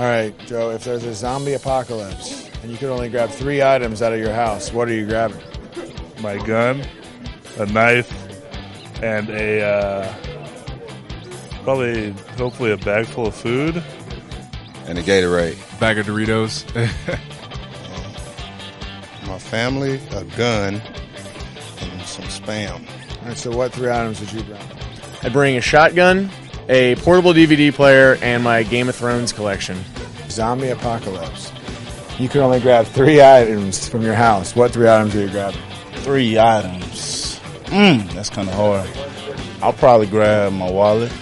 All right, Joe, if there's a zombie apocalypse and you could only grab 3 items out of your house, what are you grabbing? My gun, a knife, and hopefully a bag full of food. And a Gatorade. Bag of Doritos. My family, a gun, and some Spam. All right, so what 3 items would you bring? I'd bring a shotgun, a portable DVD player, and my Game of Thrones collection. Zombie apocalypse. You could only grab 3 items from your house. What 3 items are you grabbing? 3 items. That's kind of hard. I'll probably grab my wallet,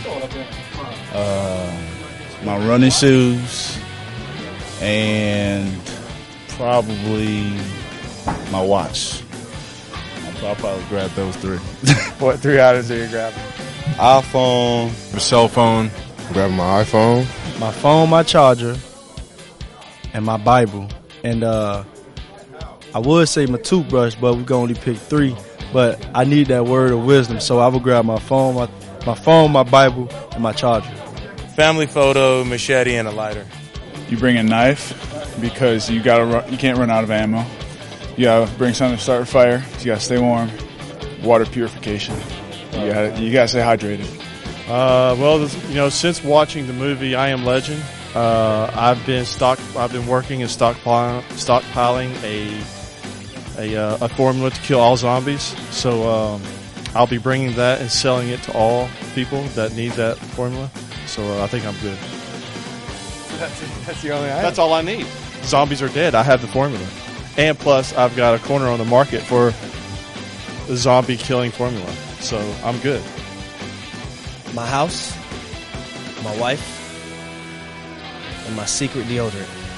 my running shoes, and probably my watch. I'll probably grab those 3. What 3 items are you grabbing? iPhone, A cell phone. Grabbing my iPhone. My phone, my charger, and my Bible. And I would say my toothbrush, but we can only pick 3. But I need that word of wisdom, so I will grab my phone, my Bible, and my charger. Family photo, machete, and a lighter. You bring a knife because you can't run out of ammo. You gotta bring something to start a fire. You gotta stay warm. Water purification. You gotta stay hydrated. Since watching the movie I Am Legend, I've been working and stockpiling a formula to kill all zombies. So I'll be bringing that and selling it to all people that need that formula. So I think I'm good. That's the only item? That's all I need. Zombies are dead. I have the formula. And plus, I've got a corner on the market for the zombie killing formula. So I'm good. My house, my wife, and my secret deodorant.